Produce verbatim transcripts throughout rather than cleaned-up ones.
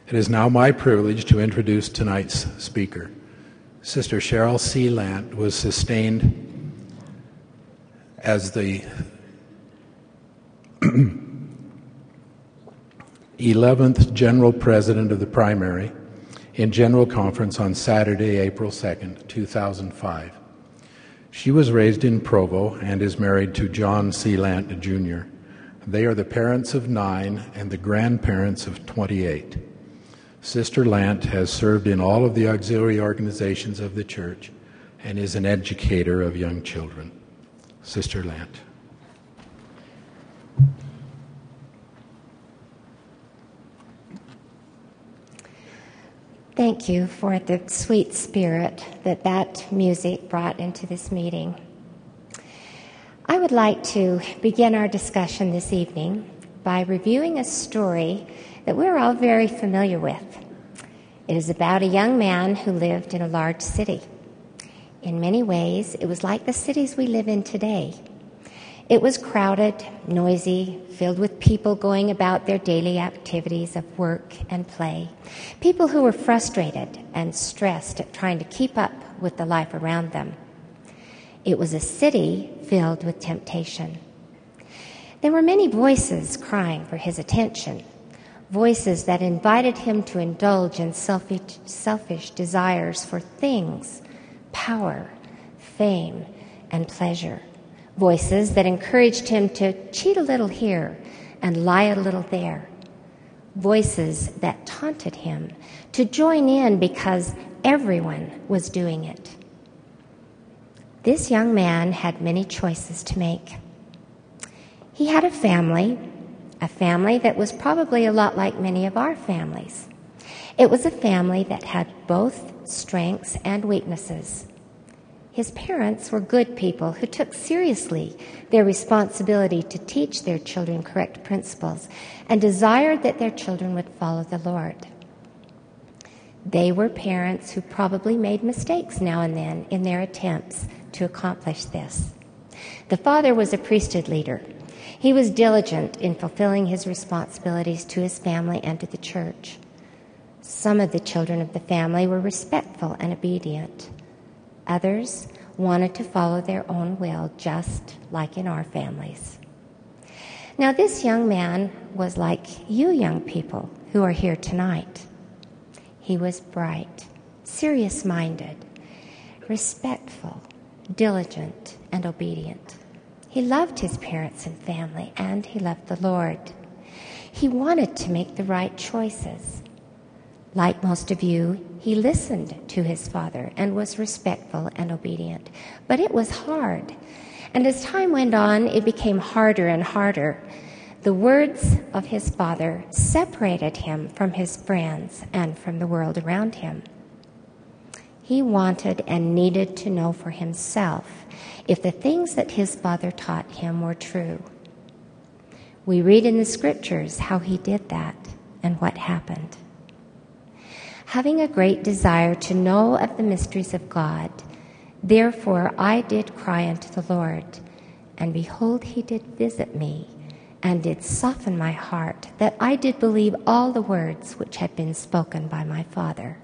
It is now my privilege to introduce tonight's speaker. Sister Cheryl C. Lant was sustained as the eleventh General President of the Primary in General Conference on Saturday, April second, two thousand five. She was raised in Provo and is married to John C. Lant, Junior They are the parents of nine and the grandparents of twenty-eight. Sister Lant has served in all of the auxiliary organizations of the church and is an educator of young children. Sister Lant. Thank you for the sweet spirit that that music brought into this meeting. I would like to begin our discussion this evening by reviewing a story that we're all very familiar with. It is about a young man who lived in a large city. In many ways, it was like the cities we live in today. It was crowded, noisy, filled with people going about their daily activities of work and play, people who were frustrated and stressed at trying to keep up with the life around them. It was a city filled with temptation. There were many voices crying for his attention, voices that invited him to indulge in selfish, selfish desires for things, power, fame, and pleasure. Voices that encouraged him to cheat a little here and lie a little there. Voices that taunted him to join in because everyone was doing it. This young man had many choices to make. He had a family, a family that was probably a lot like many of our families. It was a family that had both strengths and weaknesses. His parents were good people who took seriously their responsibility to teach their children correct principles and desired that their children would follow the Lord. They were parents who probably made mistakes now and then in their attempts to accomplish this. The father was a priesthood leader. He was diligent in fulfilling his responsibilities to his family and to the church. Some of the children of the family were respectful and obedient. Others wanted to follow their own will, just like in our families. Now, this young man was like you young people who are here tonight. He was bright, serious-minded, respectful, diligent, and obedient. He loved his parents and family, and he loved the Lord. He wanted to make the right choices. Like most of you, he listened to his father and was respectful and obedient. But it was hard. And as time went on, it became harder and harder. The words of his father separated him from his friends and from the world around him. He wanted and needed to know for himself if the things that his father taught him were true. We read in the scriptures how he did that and what happened. Having a great desire to know of the mysteries of God, therefore I did cry unto the Lord, and behold, he did visit me, and did soften my heart, that I did believe all the words which had been spoken by my father.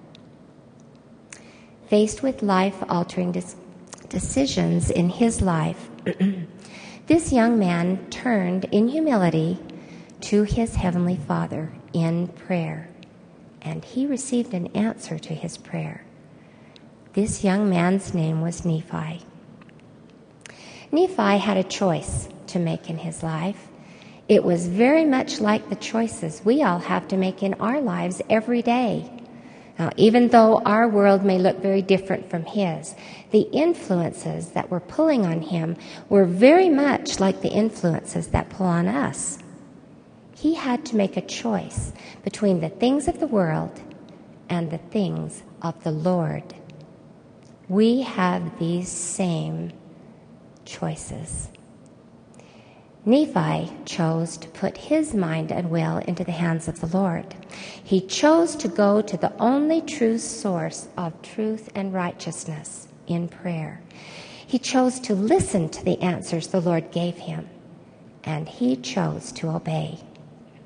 Faced with life-altering dis- decisions in his life, this young man turned in humility to his heavenly Father in prayer. And he received an answer to his prayer. This young man's name was Nephi. Nephi had a choice to make in his life. It was very much like the choices we all have to make in our lives every day. Now, even though our world may look very different from his, the influences that were pulling on him were very much like the influences that pull on us. He had to make a choice between the things of the world and the things of the Lord. We have these same choices. Nephi chose to put his mind and will into the hands of the Lord. He chose to go to the only true source of truth and righteousness in prayer. He chose to listen to the answers the Lord gave him, and he chose to obey.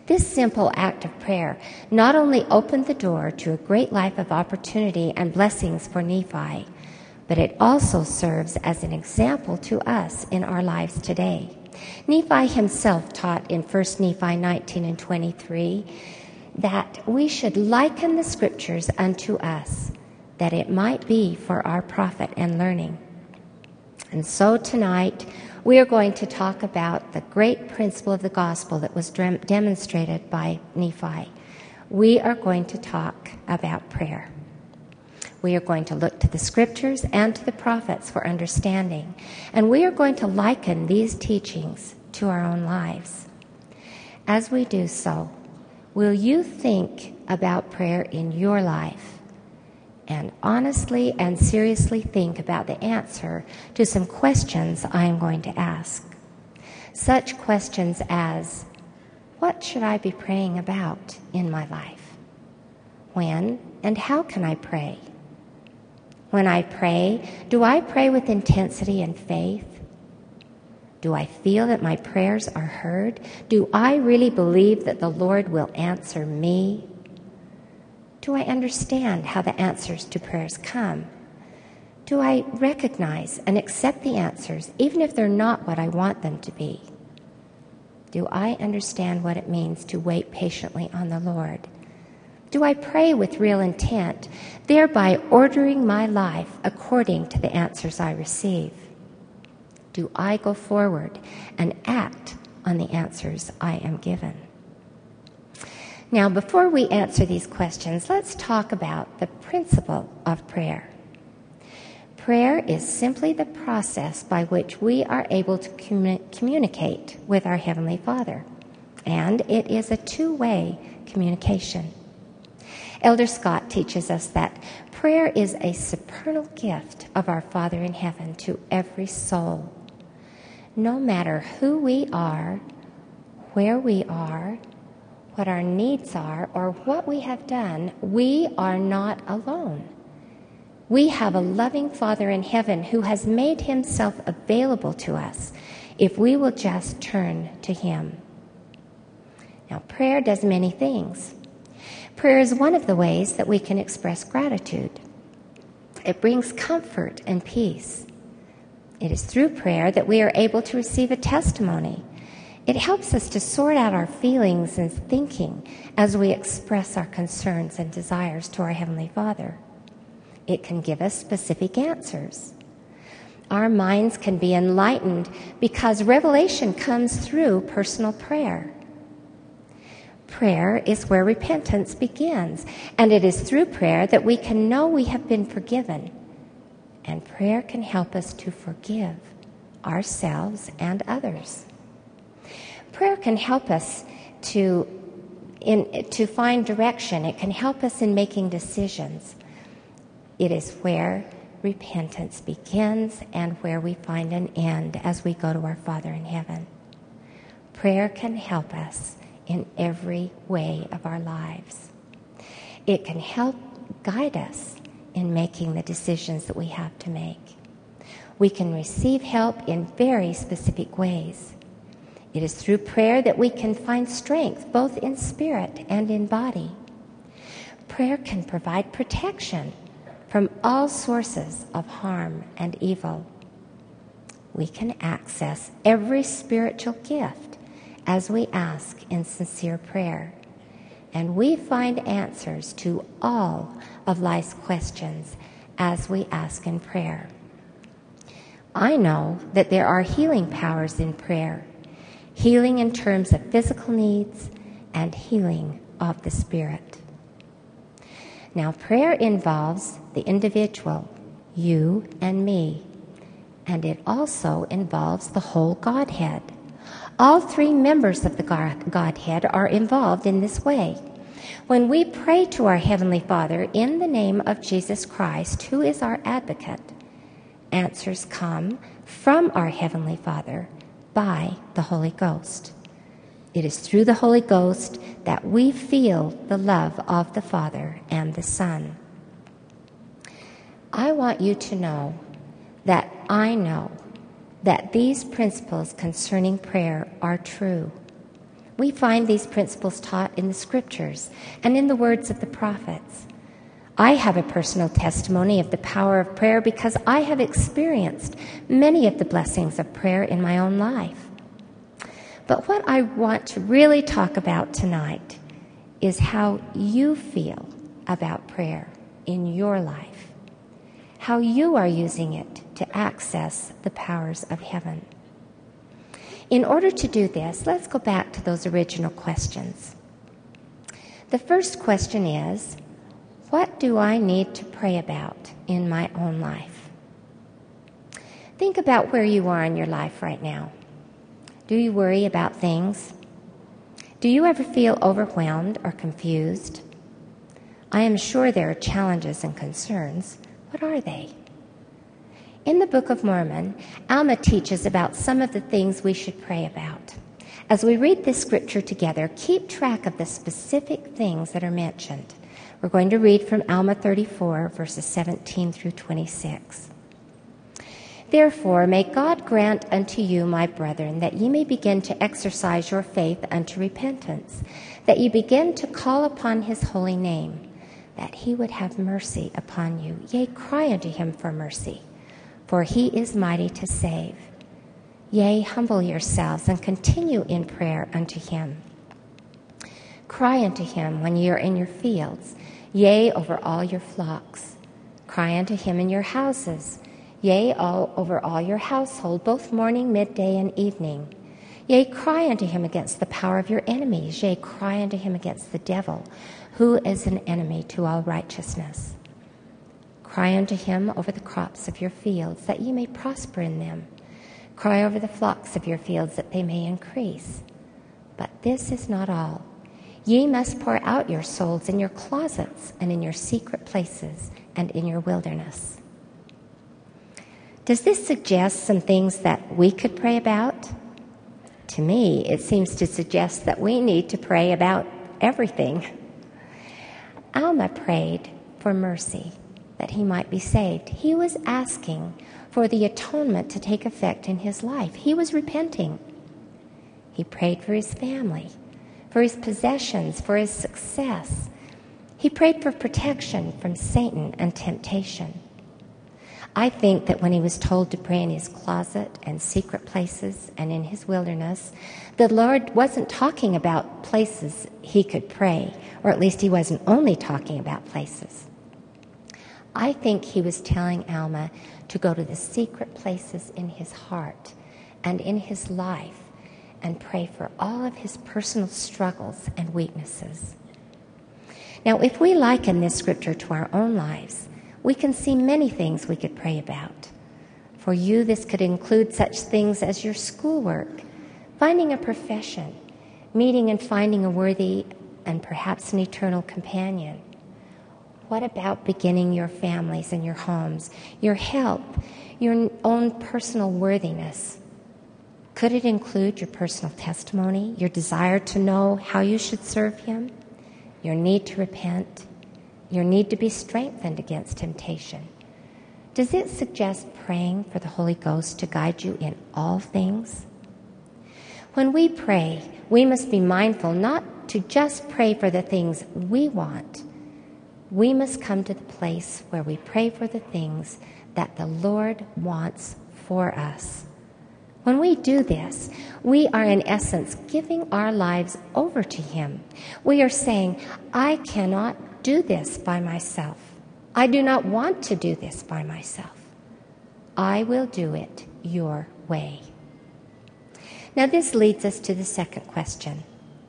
This simple act of prayer not only opened the door to a great life of opportunity and blessings for Nephi, but it also serves as an example to us in our lives today. Nephi himself taught in First Nephi nineteen and twenty-three that we should liken the Scriptures unto us, that it might be for our profit and learning. And so tonight, we are going to talk about the great principle of the gospel that was dem- demonstrated by Nephi. We are going to talk about prayer. We are going to look to the Scriptures and to the prophets for understanding, and we are going to liken these teachings to our own lives. As we do so, will you think about prayer in your life and honestly and seriously think about the answer to some questions I am going to ask? Such questions as, what should I be praying about in my life? When and how can I pray? When I pray, do I pray with intensity and faith? Do I feel that my prayers are heard? Do I really believe that the Lord will answer me? Do I understand how the answers to prayers come? Do I recognize and accept the answers, even if they're not what I want them to be? Do I understand what it means to wait patiently on the Lord? Do I pray with real intent, thereby ordering my life according to the answers I receive? Do I go forward and act on the answers I am given? Now, before we answer these questions, let's talk about the principle of prayer. Prayer is simply the process by which we are able to commun- communicate with our Heavenly Father, and it is a two-way communication. Elder Scott teaches us that prayer is a supernal gift of our Father in heaven to every soul. No matter who we are, where we are, what our needs are, or what we have done, we are not alone. We have a loving Father in heaven who has made himself available to us if we will just turn to him. Now, prayer does many things. Prayer is one of the ways that we can express gratitude. It brings comfort and peace. It is through prayer that we are able to receive a testimony. It helps us to sort out our feelings and thinking as we express our concerns and desires to our Heavenly Father. It can give us specific answers. Our minds can be enlightened because revelation comes through personal prayer. Prayer is where repentance begins, and it is through prayer that we can know we have been forgiven. And prayer can help us to forgive ourselves and others. Prayer can help us to, in, to find direction. It can help us in making decisions. It is where repentance begins and where we find an end as we go to our Father in heaven. Prayer can help us in every way of our lives. It can help guide us in making the decisions that we have to make. We can receive help in very specific ways. It is through prayer that we can find strength both in spirit and in body. Prayer can provide protection from all sources of harm and evil. We can access every spiritual gift as we ask in sincere prayer, and we find answers to all of life's questions as we ask in prayer. I know that there are healing powers in prayer, healing in terms of physical needs and healing of the spirit. Now, prayer involves the individual, you and me, and it also involves the whole Godhead. All three members of the Godhead are involved in this way. When we pray to our Heavenly Father in the name of Jesus Christ, who is our advocate, answers come from our Heavenly Father by the Holy Ghost. It is through the Holy Ghost that we feel the love of the Father and the Son. I want you to know that I know that these principles concerning prayer are true. We find these principles taught in the Scriptures and in the words of the prophets. I have a personal testimony of the power of prayer because I have experienced many of the blessings of prayer in my own life. But what I want to really talk about tonight is how you feel about prayer in your life, how you are using it to access the powers of heaven. In order to do this, let's go back to those original questions. The first question is, what do I need to pray about in my own life? Think about where you are in your life right now. Do you worry about things? Do you ever feel overwhelmed or confused? I am sure there are challenges and concerns. What are they? In the Book of Mormon, Alma teaches about some of the things we should pray about. As we read this scripture together, keep track of the specific things that are mentioned. We're going to read from Alma thirty-four, verses seventeen through twenty-six. Therefore, may God grant unto you, my brethren, that ye may begin to exercise your faith unto repentance, that ye begin to call upon his holy name, that he would have mercy upon you. Yea, cry unto him for mercy, for he is mighty to save. Yea, humble yourselves and continue in prayer unto him. Cry unto him when ye are in your fields, yea, over all your flocks. Cry unto him in your houses, yea, all over all your household, both morning, midday, and evening. Yea, cry unto him against the power of your enemies. Yea, cry unto him against the devil, who is an enemy to all righteousness. Cry unto him over the crops of your fields, that ye may prosper in them. Cry over the flocks of your fields, that they may increase. But this is not all. Ye must pour out your souls in your closets and in your secret places and in your wilderness. Does this suggest some things that we could pray about? To me, it seems to suggest that we need to pray about everything. Alma prayed for mercy, that he might be saved. He was asking for the atonement to take effect in his life. He was repenting. He prayed for his family, for his possessions, for his success. He prayed for protection from Satan and temptation. I think that when he was told to pray in his closet and secret places and in his wilderness, the Lord wasn't talking about places he could pray, or at least he wasn't only talking about places. I think he was telling Alma to go to the secret places in his heart and in his life and pray for all of his personal struggles and weaknesses. Now, if we liken this scripture to our own lives, we can see many things we could pray about. For you, this could include such things as your schoolwork, finding a profession, meeting and finding a worthy and perhaps an eternal companion. What about beginning your families and your homes, your health, your own personal worthiness? Could it include your personal testimony, your desire to know how you should serve him, your need to repent, your need to be strengthened against temptation? Does it suggest praying for the Holy Ghost to guide you in all things? When we pray, we must be mindful not to just pray for the things we want. We must come to the place where we pray for the things that the Lord wants for us. When we do this, we are in essence giving our lives over to him. We are saying, I cannot do this by myself. I do not want to do this by myself. I will do it your way. Now this leads us to the second question.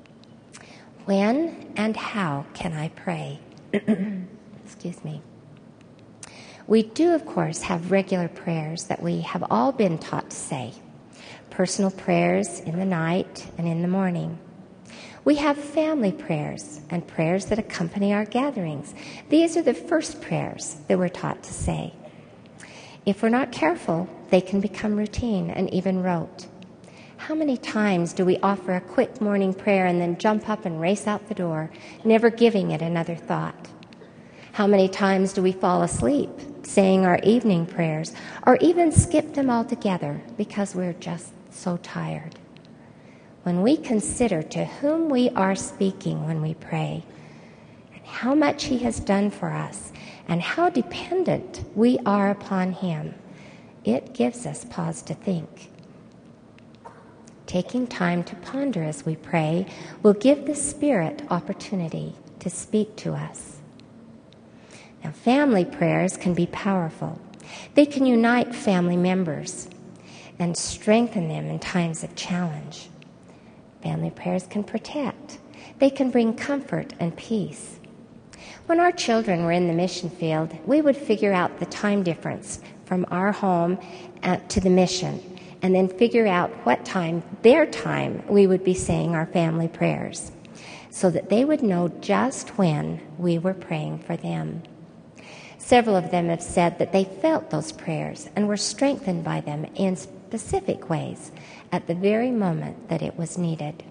When and how can I pray? Excuse me. We do, of course, have regular prayers that we have all been taught to say. Personal prayers in the night and in the morning. We have family prayers and prayers that accompany our gatherings. These are the first prayers that we're taught to say. If we're not careful, they can become routine and even rote. How many times do we offer a quick morning prayer and then jump up and race out the door, never giving it another thought? How many times do we fall asleep saying our evening prayers, or even skip them altogether because we're just so tired? when we consider to whom we are speaking when we pray, and how much He has done for us, and how dependent we are upon Him, it gives us pause to think. Taking time to ponder as we pray will give the Spirit opportunity to speak to us. Now, family prayers can be powerful. They can unite family members and strengthen them in times of challenge. Family prayers can protect. They can bring comfort and peace. When our children were in the mission field, we would figure out the time difference from our home to the mission, and then figure out what time, their time, we would be saying our family prayers, so that they would know just when we were praying for them. Several of them have said that they felt those prayers and were strengthened by them in specific ways at the very moment that it was needed.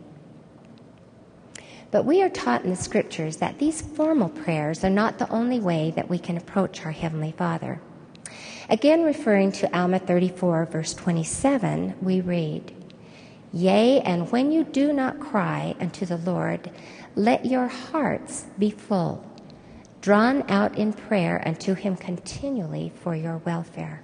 But we are taught in the Scriptures that these formal prayers are not the only way that we can approach our Heavenly Father. Again, referring to Alma thirty-four, verse twenty-seven, we read, "Yea, and when you do not cry unto the Lord, let your hearts be full, drawn out in prayer unto Him continually for your welfare."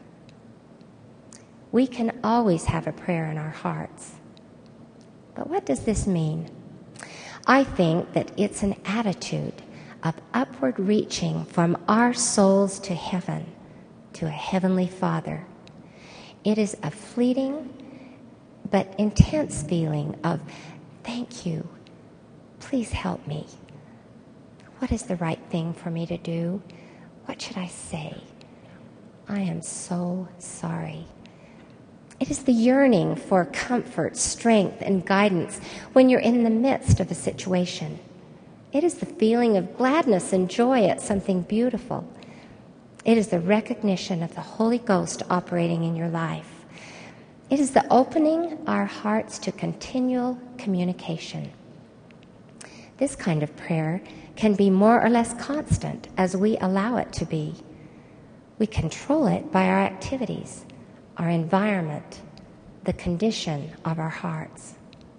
We can always have a prayer in our hearts. But what does this mean? I think that it's an attitude of upward reaching from our souls to heaven, to a Heavenly Father. It is a fleeting but intense feeling of, thank you, please help me. What is the right thing for me to do? What should I say? I am so sorry. It is the yearning for comfort, strength, and guidance when you're in the midst of a situation. It is the feeling of gladness and joy at something beautiful. It is the recognition of the Holy Ghost operating in your life. It is the opening our hearts to continual communication. This kind of prayer can be more or less constant as we allow it to be. We control it by our activities, our environment, the condition of our hearts.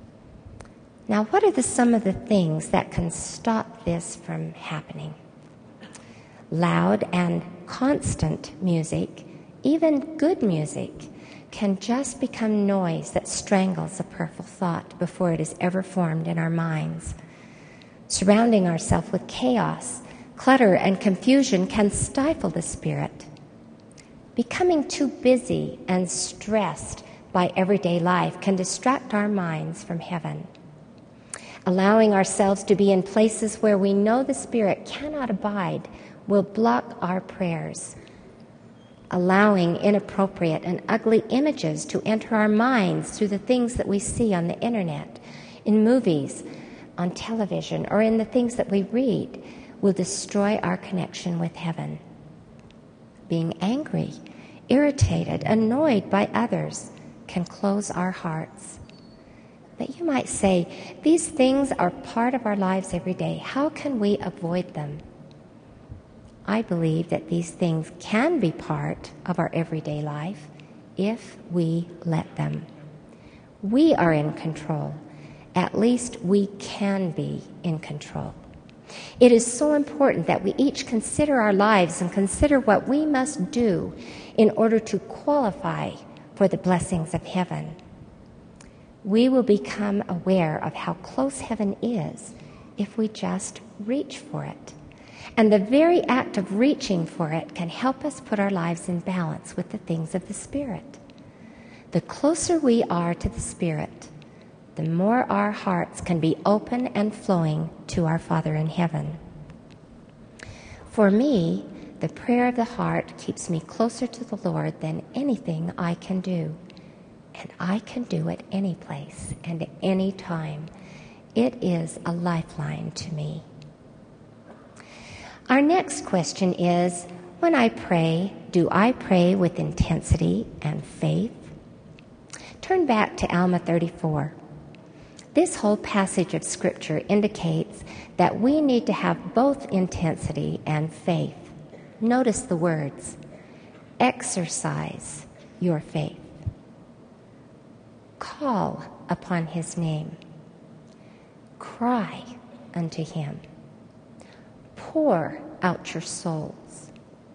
Now, what are the, some of the things that can stop this from happening? Loud and constant music, even good music, can just become noise that strangles a prayerful thought before it is ever formed in our minds. Surrounding ourselves with chaos, clutter, and confusion can stifle the Spirit. Becoming too busy and stressed by everyday life can distract our minds from heaven. Allowing ourselves to be in places where we know the Spirit cannot abide will block our prayers. Allowing inappropriate and ugly images to enter our minds through the things that we see on the internet, in movies, on television, or in the things that we read will destroy our connection with heaven. Being angry, irritated, annoyed by others can close our hearts. But you might say, these things are part of our lives every day. How can we avoid them? I believe that these things can be part of our everyday life if we let them. We are in control. At least we can be in control. It is so important that we each consider our lives and consider what we must do in order to qualify for the blessings of heaven. We will become aware of how close heaven is if we just reach for it. And the very act of reaching for it can help us put our lives in balance with the things of the Spirit. The closer we are to the Spirit, the more our hearts can be open and flowing to our Father in heaven. For me, the prayer of the heart keeps me closer to the Lord than anything I can do. And I can do it any place and at any time. It is a lifeline to me. Our next question is, when I pray, do I pray with intensity and faith? Turn back to Alma thirty-four. This whole passage of Scripture indicates that we need to have both intensity and faith. Notice the words, exercise your faith. Call upon his name. Cry unto him. Pour out your souls,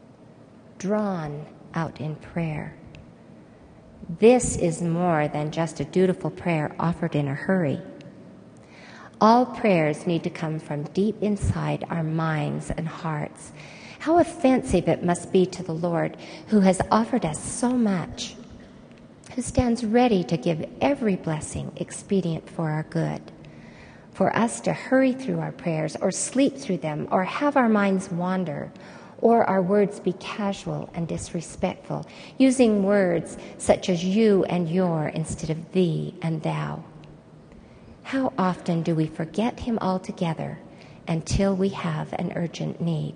drawn out in prayer. This is more than just a dutiful prayer offered in a hurry. All prayers need to come from deep inside our minds and hearts. How offensive it must be to the Lord, who has offered us so much, who stands ready to give every blessing expedient for our good. For us to hurry through our prayers, or sleep through them, or have our minds wander, or our words be casual and disrespectful, using words such as you and your instead of thee and thou. How often do we forget him altogether until we have an urgent need?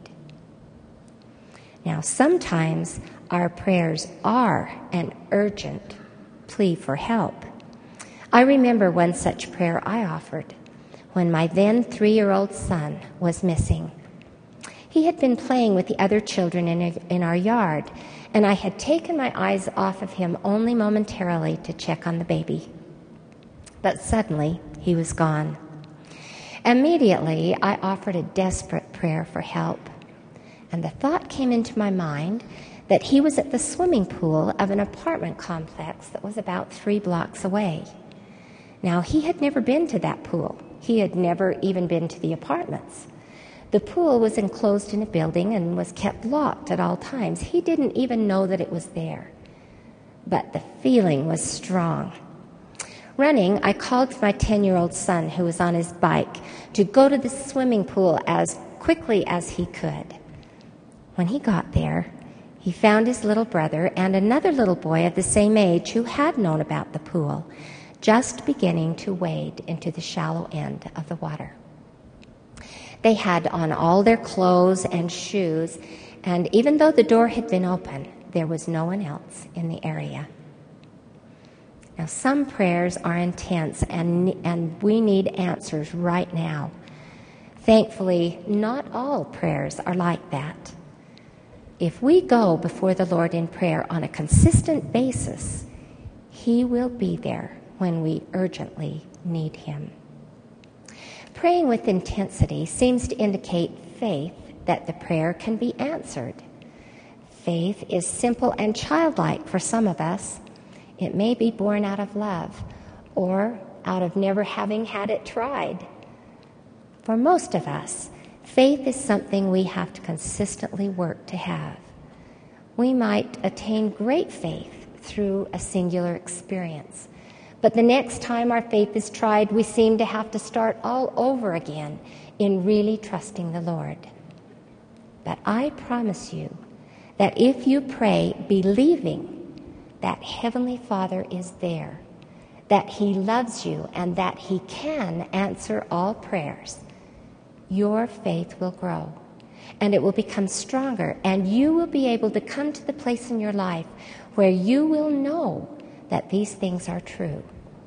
Now, sometimes our prayers are an urgent plea for help. I remember one such prayer I offered when my then three-year-old son was missing. He had been playing with the other children in, a, in our yard, and I had taken my eyes off of him only momentarily to check on the baby. But suddenly, he was gone. Immediately, I offered a desperate prayer for help, and the thought came into my mind that he was at the swimming pool of an apartment complex that was about three blocks away. Now, he had never been to that pool. He had never even been to the apartments. The pool was enclosed in a building and was kept locked at all times. He didn't even know that it was there. But the feeling was strong. Running, I called my ten-year-old son, who was on his bike, to go to the swimming pool as quickly as he could. When he got there, he found his little brother and another little boy of the same age who had known about the pool, just beginning to wade into the shallow end of the water. They had on all their clothes and shoes, and even though the door had been open, there was no one else in the area. Now, some prayers are intense, and, and we need answers right now. Thankfully, not all prayers are like that. If we go before the Lord in prayer on a consistent basis, he will be there when we urgently need him. Praying with intensity seems to indicate faith that the prayer can be answered. Faith is simple and childlike for some of us. It may be born out of love or out of never having had it tried. For most of us, faith is something we have to consistently work to have. We might attain great faith through a singular experience, but the next time our faith is tried, we seem to have to start all over again in really trusting the Lord. But I promise you that if you pray believing that Heavenly Father is there, that he loves you, and that he can answer all prayers, your faith will grow, and it will become stronger, and you will be able to come to the place in your life where you will know that these things are true.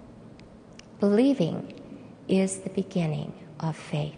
Believing is the beginning of faith.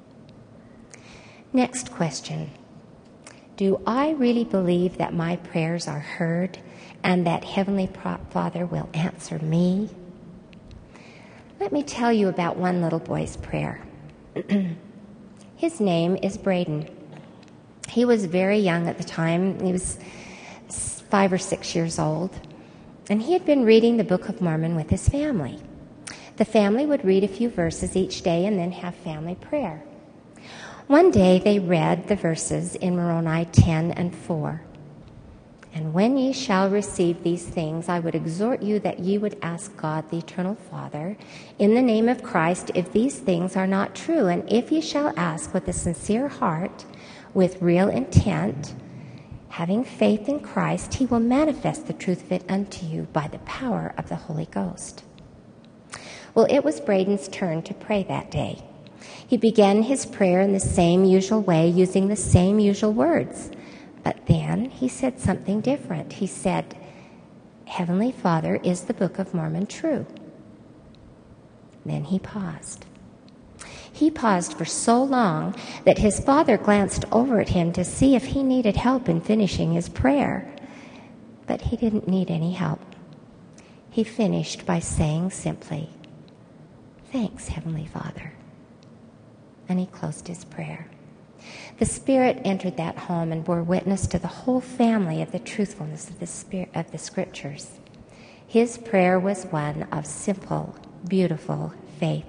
Next question. Do I really believe that my prayers are heard and that Heavenly Father will answer me? Let me tell you about one little boy's prayer. His name is Braden. He was very young at the time. He was five or six years old, and he had been reading the Book of Mormon with his family. The family would read a few verses each day and then have family prayer. One day they read the verses in Moroni ten and four. And when ye shall receive these things, I would exhort you that ye would ask God, the eternal Father, in the name of Christ, if these things are not true. And if ye shall ask with a sincere heart, with real intent, having faith in Christ, he will manifest the truth of it unto you by the power of the Holy Ghost. Well, it was Braden's turn to pray that day. He began his prayer in the same usual way, using the same usual words. But then he said something different. He said, Heavenly Father, is the Book of Mormon true? Then he paused. He paused for so long that his father glanced over at him to see if he needed help in finishing his prayer. But he didn't need any help. He finished by saying simply, Thanks, Heavenly Father. And he closed his prayer. The Spirit entered that home and bore witness to the whole family of the truthfulness of the Spirit of the Scriptures. His prayer was one of simple, beautiful faith.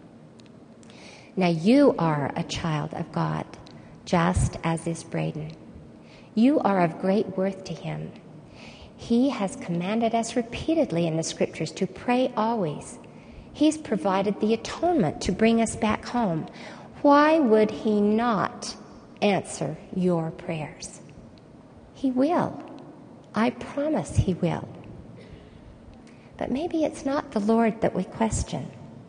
Now you are a child of God, just as is Braden. You are of great worth to him. He has commanded us repeatedly in the Scriptures to pray always. He's provided the atonement to bring us back home. Why would he not answer your prayers? He will. I promise he will. But maybe it's not the Lord that we question.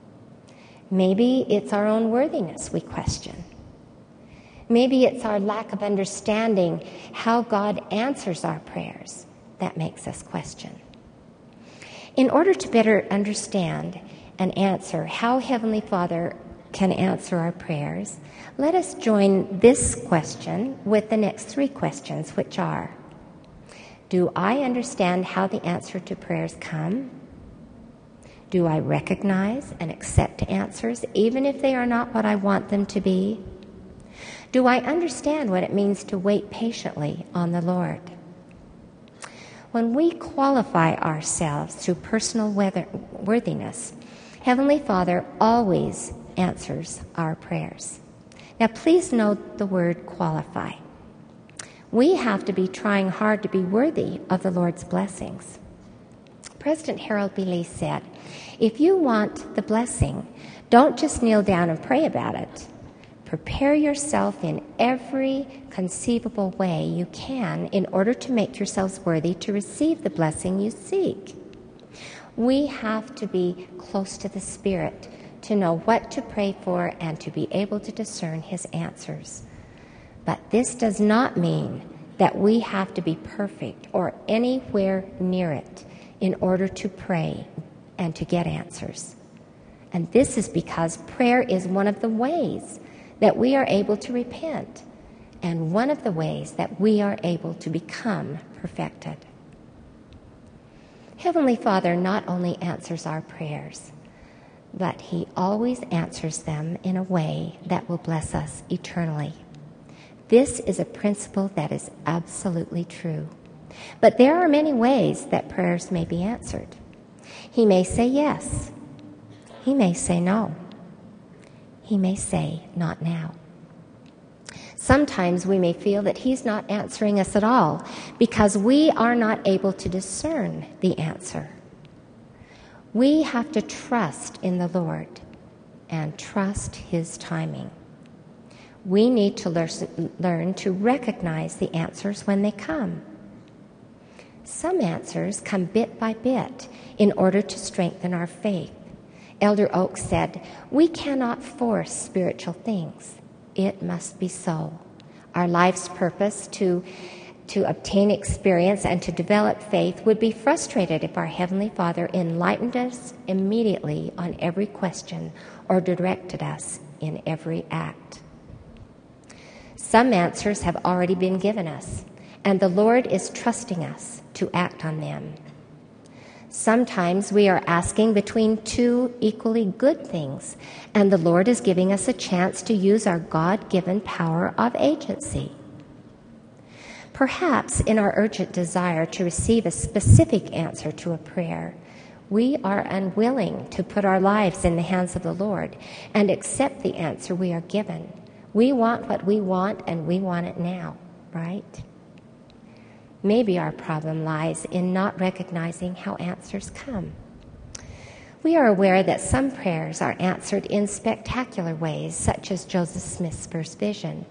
Maybe it's our own worthiness we question. Maybe it's our lack of understanding how God answers our prayers that makes us question. In order to better understand and answer how Heavenly Father can answer our prayers, let us join this question with the next three questions, which are: do I understand how the answer to prayers come? Do I recognize and accept answers, even if they are not what I want them to be? Do I understand what it means to wait patiently on the Lord? When we qualify ourselves through personal worthiness, Heavenly Father always answers our prayers. Now, please note the word qualify. We have to be trying hard to be worthy of the Lord's blessings. President Harold B. Lee said, if you want the blessing, don't just kneel down and pray about it. Prepare yourself in every conceivable way you can in order to make yourselves worthy to receive the blessing you seek. We have to be close to the Spirit to know what to pray for and to be able to discern his answers. But this does not mean that we have to be perfect or anywhere near it in order to pray and to get answers. And this is because prayer is one of the ways that we are able to repent and one of the ways that we are able to become perfected. Heavenly Father not only answers our prayers, but he always answers them in a way that will bless us eternally. This is a principle that is absolutely true. But there are many ways that prayers may be answered. He may say yes. He may say no. He may say not now. Sometimes we may feel that he's not answering us at all because we are not able to discern the answer. We have to trust in the Lord and trust his timing. We need to learn to recognize the answers when they come. Some answers come bit by bit in order to strengthen our faith. Elder Oaks said, we cannot force spiritual things. It must be so. Our life's purpose to, to obtain experience and to develop faith would be frustrated if our Heavenly Father enlightened us immediately on every question or directed us in every act. Some answers have already been given us, and the Lord is trusting us to act on them. Sometimes we are asking between two equally good things, and the Lord is giving us a chance to use our God-given power of agency. Perhaps in our urgent desire to receive a specific answer to a prayer, we are unwilling to put our lives in the hands of the Lord and accept the answer we are given. We want what we want, and we want it now, right? Maybe our problem lies in not recognizing how answers come. We are aware that some prayers are answered in spectacular ways, such as Joseph Smith's first vision.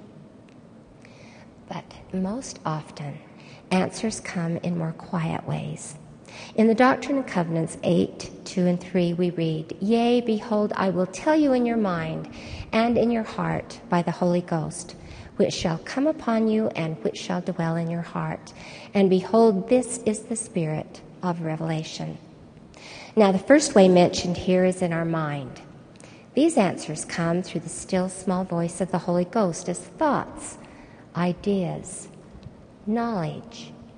But most often, answers come in more quiet ways. In the Doctrine and Covenants eight, two and three, we read, Yea, behold, I will tell you in your mind and in your heart by the Holy Ghost, which shall come upon you and which shall dwell in your heart. And behold, this is the spirit of revelation. Now, the first way mentioned here is in our mind. These answers come through the still small voice of the Holy Ghost as thoughts, ideas, knowledge,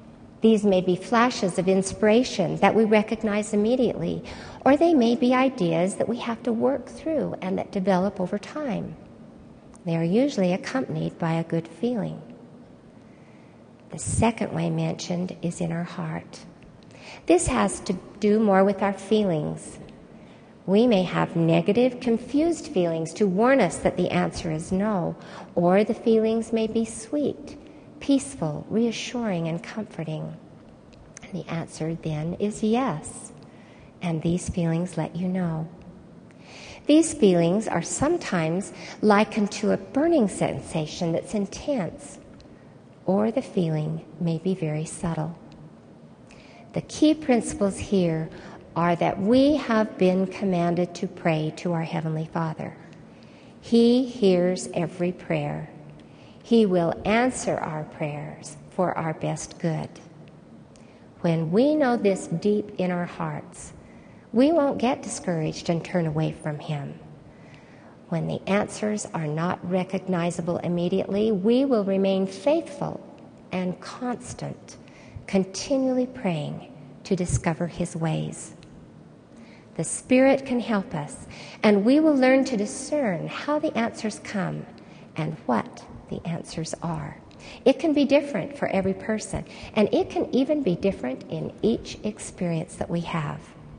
These may be flashes of inspiration that we recognize immediately, or they may be ideas that we have to work through and that develop over time. They are usually accompanied by a good feeling. The second way mentioned is in our heart. This has to do more with our feelings. We may have negative, confused feelings to warn us that the answer is no, or the feelings may be sweet, peaceful, reassuring, and comforting. And the answer then is yes, and these feelings let you know. These feelings are sometimes likened to a burning sensation that's intense, or the feeling may be very subtle. The key principles here are that we have been commanded to pray to our Heavenly Father. He hears every prayer. He will answer our prayers for our best good. When we know this deep in our hearts, we won't get discouraged and turn away from Him. When the answers are not recognizable immediately, we will remain faithful and constant, continually praying to discover His ways. The Spirit can help us, and we will learn to discern how the answers come and what the answers are. It can be different for every person, and it can even be different in each experience that we have.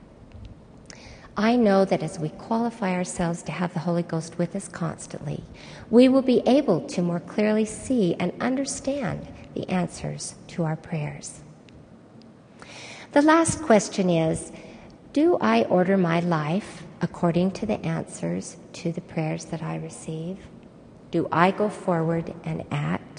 I know that as we qualify ourselves to have the Holy Ghost with us constantly, we will be able to more clearly see and understand the answers to our prayers. The last question is, do I order my life according to the answers to the prayers that I receive? Do I go forward and act?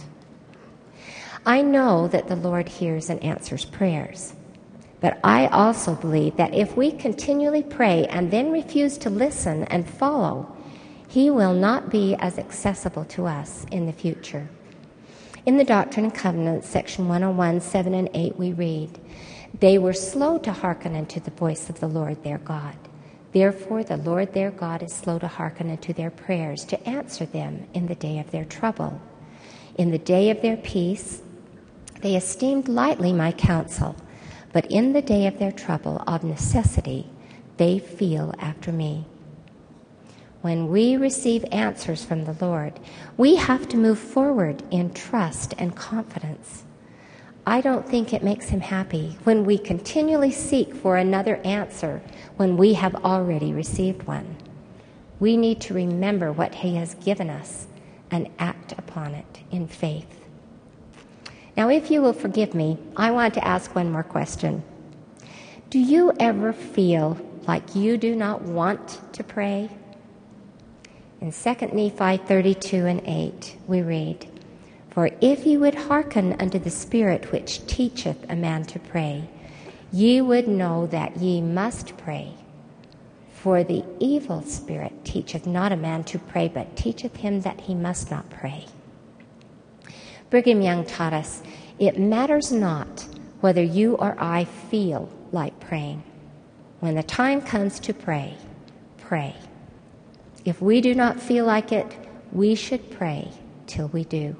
I know that the Lord hears and answers prayers, but I also believe that if we continually pray and then refuse to listen and follow, He will not be as accessible to us in the future. In the Doctrine and Covenants, section one oh one, seven and eight, we read, "They were slow to hearken unto the voice of the Lord their God. Therefore the Lord their God is slow to hearken unto their prayers, to answer them in the day of their trouble. In the day of their peace they esteemed lightly my counsel, but in the day of their trouble, of necessity, they feel after me." When we receive answers from the Lord, we have to move forward in trust and confidence. I don't think it makes Him happy when we continually seek for another answer when we have already received one. We need to remember what He has given us and act upon it in faith. Now, if you will forgive me, I want to ask one more question. Do you ever feel like you do not want to pray? In Second Nephi thirty-two and eight, we read, "For if ye would hearken unto the Spirit which teacheth a man to pray, ye would know that ye must pray. For the evil spirit teacheth not a man to pray, but teacheth him that he must not pray." Brigham Young taught us, it matters not whether you or I feel like praying. When the time comes to pray, pray. If we do not feel like it, we should pray till we do.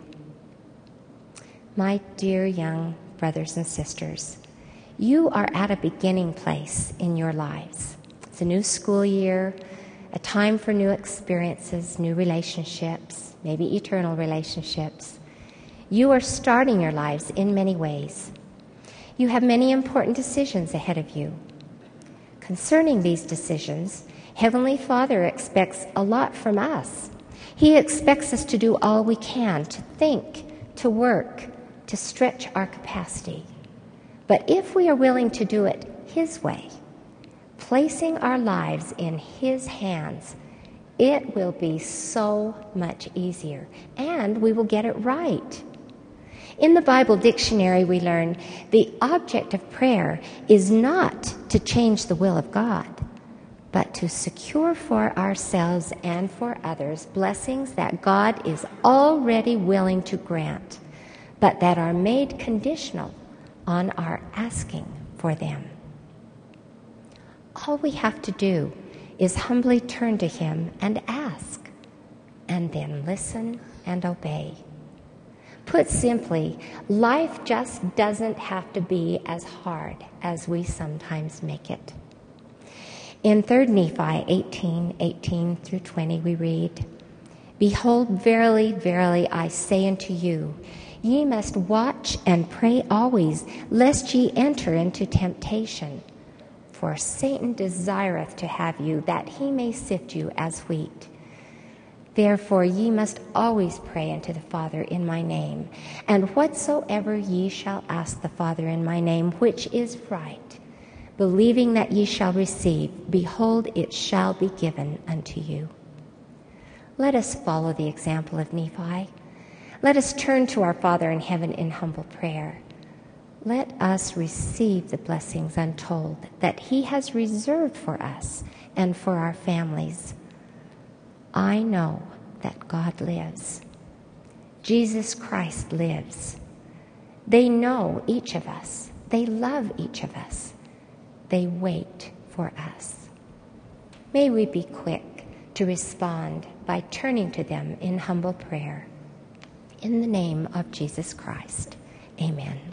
My dear young brothers and sisters, you are at a beginning place in your lives. It's a new school year, a time for new experiences, new relationships, maybe eternal relationships. You are starting your lives in many ways. You have many important decisions ahead of you. Concerning these decisions, Heavenly Father expects a lot from us. He expects us to do all we can, to think, to work, to stretch our capacity. But if we are willing to do it His way, placing our lives in His hands, it will be so much easier, and we will get it right. In the Bible dictionary, we learn the object of prayer is not to change the will of God, but to secure for ourselves and for others blessings that God is already willing to grant, but that are made conditional on our asking for them. All we have to do is humbly turn to Him and ask, and then listen and obey. Put simply, life just doesn't have to be as hard as we sometimes make it. In Third Nephi eighteen, eighteen through twenty, we read, "Behold, verily, verily, I say unto you, ye must watch and pray always, lest ye enter into temptation. For Satan desireth to have you, that he may sift you as wheat. Therefore ye must always pray unto the Father in my name. And whatsoever ye shall ask the Father in my name, which is right, believing that ye shall receive, behold, it shall be given unto you." Let us follow the example of Nephi. Let us turn to our Father in heaven in humble prayer. Let us receive the blessings untold that he has reserved for us and for our families. I know that God lives. Jesus Christ lives. They know each of us. They love each of us. They wait for us. May we be quick to respond by turning to them in humble prayer. In the name of Jesus Christ, amen.